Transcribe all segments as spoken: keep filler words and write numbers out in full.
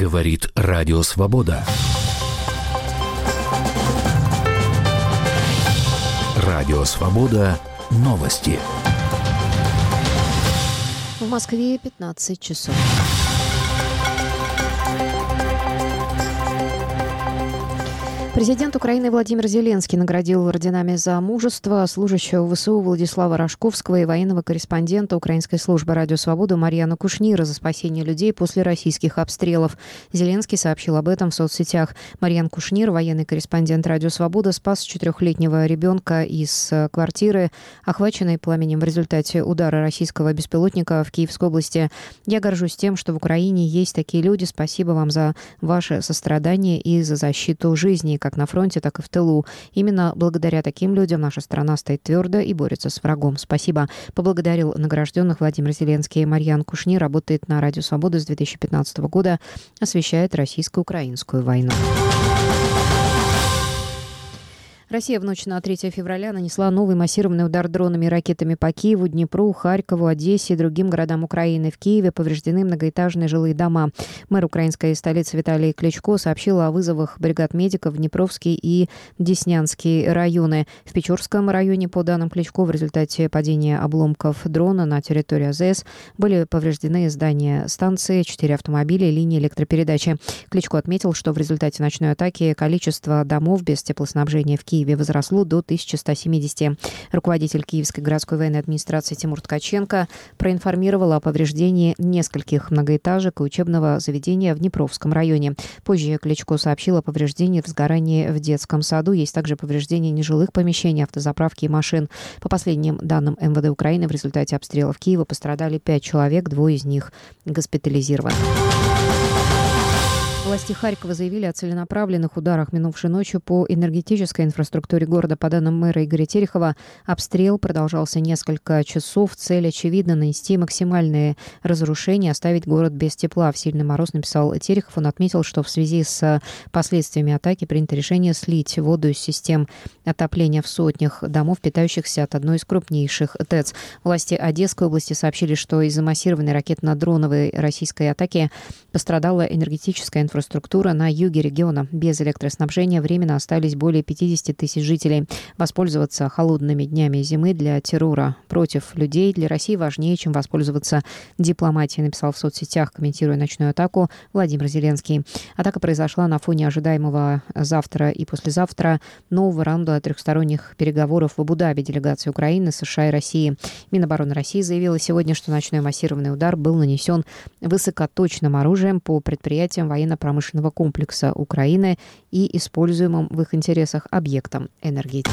Говорит Радио Свобода. Радио Свобода. Новости. В Москве пятнадцать часов. Президент Украины Владимир Зеленский наградил орденами за мужество служащего ВСУ Владислава Рожковского и военного корреспондента Украинской службы «Радио Свобода» Марьяну Кушнира за спасение людей после российских обстрелов. Зеленский сообщил об этом в соцсетях. Марьян Кушнир, военный корреспондент «Радио Свобода», спас четырехлетнего ребенка из квартиры, охваченной пламенем в результате удара российского беспилотника в Киевской области. «Я горжусь тем, что в Украине есть такие люди. Спасибо вам за ваше сострадание и за защиту жизни, как на фронте, так и в тылу. Именно благодаря таким людям наша страна стоит твердо и борется с врагом. Спасибо». Поблагодарил награжденных Владимир Зеленский. Марьян Кушнир работает на «Радио Свобода» с две тысячи пятнадцатого года, освещает российско-украинскую войну. Россия в ночь на третье февраля нанесла новый массированный удар дронами и ракетами по Киеву, Днепру, Харькову, Одессе и другим городам Украины. В Киеве повреждены многоэтажные жилые дома. Мэр украинской столицы Виталий Кличко сообщил о вызовах бригад медиков в Днепровский и Деснянский районы. В Печорском районе, по данным Кличко, в результате падения обломков дрона на территории АЗС были повреждены здания станции, четыре автомобиля и линии электропередачи. Кличко отметил, что в результате ночной атаки количество домов без теплоснабжения в Киеве возросло до тысячи ста семидесяти. Руководитель Киевской городской военной администрации Тимур Ткаченко проинформировал о повреждении нескольких многоэтажек и учебного заведения в Днепровском районе. Позже Кличко сообщил о повреждении в сгорании в детском саду. Есть также повреждения нежилых помещений, автозаправки и машин. По последним данным эм вэ дэ Украины, в результате обстрелов Киева пострадали пять человек, двое из них госпитализированы. Власти Харькова заявили о целенаправленных ударах минувшей ночью по энергетической инфраструктуре города. По данным мэра Игоря Терехова, обстрел продолжался несколько часов. Цель, очевидно, нанести максимальные разрушения, оставить город без тепла. В сильный мороз, написал Терехов. Он отметил, что в связи с последствиями атаки принято решение слить воду из систем отопления в сотнях домов, питающихся от одной из крупнейших ТЭЦ. Власти Одесской области сообщили, что из-за массированной ракетно-дроновой российской атаки пострадала энергетическая инфраструктура. Инфраструктура на юге региона. Без электроснабжения временно остались более пятьдесят тысяч жителей. Воспользоваться холодными днями зимы для террора против людей для России важнее, чем воспользоваться дипломатией, написал в соцсетях, комментируя ночную атаку, Владимир Зеленский. Атака произошла на фоне ожидаемого завтра и послезавтра нового раунда трехсторонних переговоров в Абу-Даби делегации Украины, США и России. Минобороны России заявила сегодня, что ночной массированный удар был нанесен высокоточным оружием по предприятиям военно-промышленного комплекса Украины и используемым в их интересах объектам энергетики.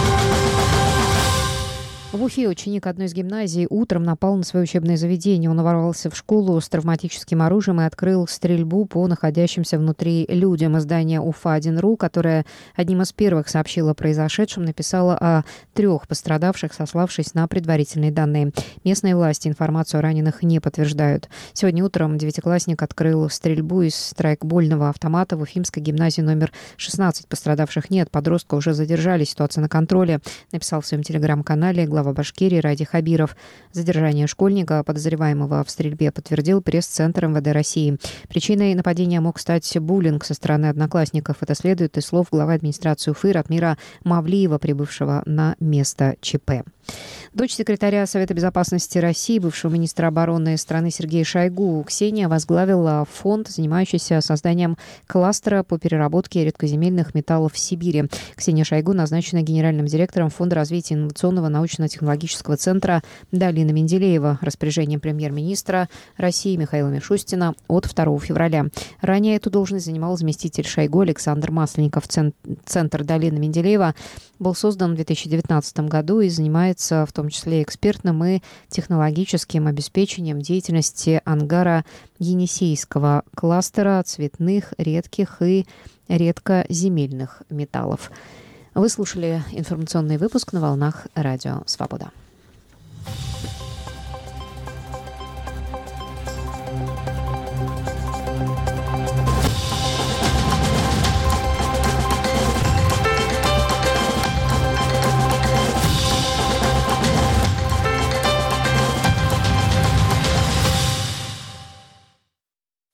В Уфе ученик одной из гимназий утром напал на свое учебное заведение. Он ворвался в школу с травматическим оружием и открыл стрельбу по находящимся внутри людям. Издание Уфа один точка ру, которое одним из первых сообщило о произошедшем, написало о трех пострадавших, сославшись на предварительные данные. Местные власти информацию о раненых не подтверждают. Сегодня утром девятиклассник открыл стрельбу из страйкбольного автомата в Уфимской гимназии номер шестнадцать. Пострадавших нет. Подростка уже задержали. Ситуация на контроле, написал в своем телеграм-канале глава Башкирии Ради Хабиров. Задержание школьника, подозреваемого в стрельбе, подтвердил пресс-центр эм вэ дэ России. Причиной нападения мог стать буллинг со стороны одноклассников. Это следует из слов главы администрации Уфы Ратмира Мавлиева, прибывшего на место ЧП. Дочь секретаря Совета безопасности России, бывшего министра обороны страны Сергея Шойгу, Ксения возглавила фонд, занимающийся созданием кластера по переработке редкоземельных металлов в Сибири. Ксения Шойгу назначена генеральным директором Фонда развития инновационного научно-технологического центра «Долина Менделеева» распоряжением премьер-министра России Михаила Мишустина от второго февраля. Ранее эту должность занимал заместитель Шойгу Александр Масленников. Центр «Долина Менделеева» был создан в две тысячи девятнадцатом году и занимается в том числе экспертным и технологическим обеспечением деятельности ангара Енисейского кластера цветных, редких и редкоземельных металлов. Вы слушали информационный выпуск на волнах Радио Свобода.